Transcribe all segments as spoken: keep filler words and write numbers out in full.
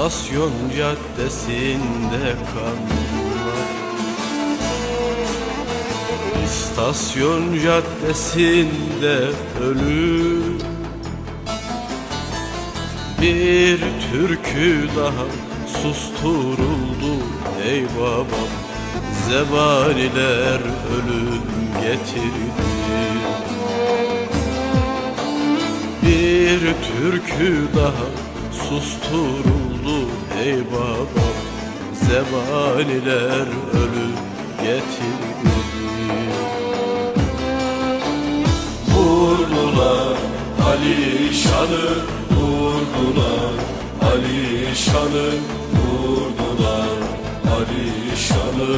İstasyon caddesinde kanlar, İstasyon caddesinde ölüm. Bir türkü daha susturuldu ey babam, zebaniler ölüm getirdi. Bir türkü daha susturuldu ey babam, zebaniler ölüm getirdi. Vurdular Alişan'ı, vurdular Alişan'ı, vurdular Alişan'ı,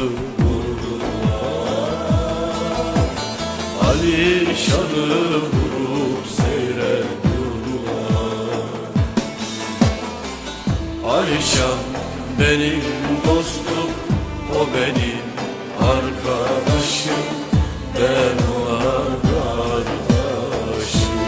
vurdular Alişan'ı, vurup seyrediyorlar. Alişan benim dostum, o benim arkadaşım, ben ona kardeşim.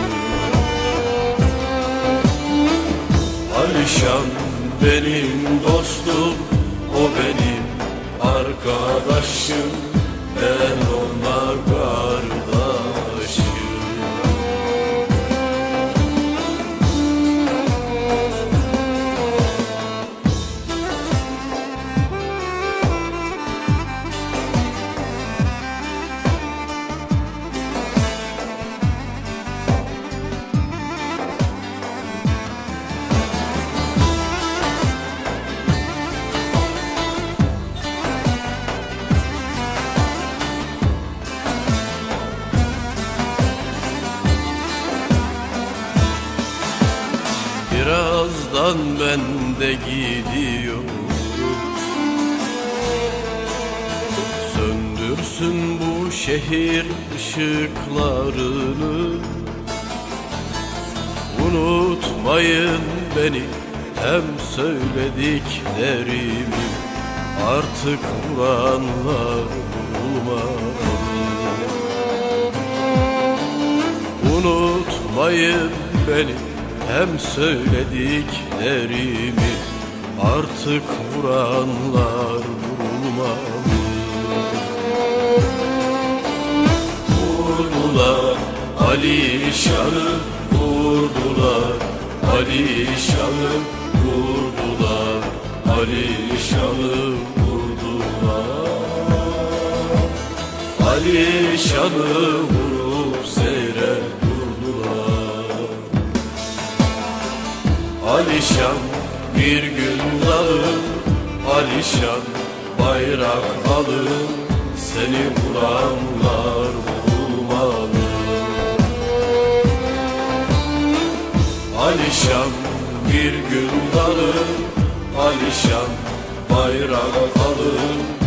Alişan benim dostum, o benim arkadaşım, ben ona kardeşim. Birazdan ben de gidiyorum, söndürsün bu şehir ışıklarını. Unutmayın beni, hem söylediklerimi artık vuranlar vurulmalı. Unutmayın beni, hem söylediklerimi artık vuranlar vurulmalı. Vurdular Alişan'ı, vurdular Alişan'ı, vurdular Alişan'ı, vurdular Alişan'ı, vurup seyrediyorlar. Alişan bir gün dalın, Alişan bayrak alın, seni vuranlar vurulmalı. Alişan bir gün dalın, Alişan bayrak alın,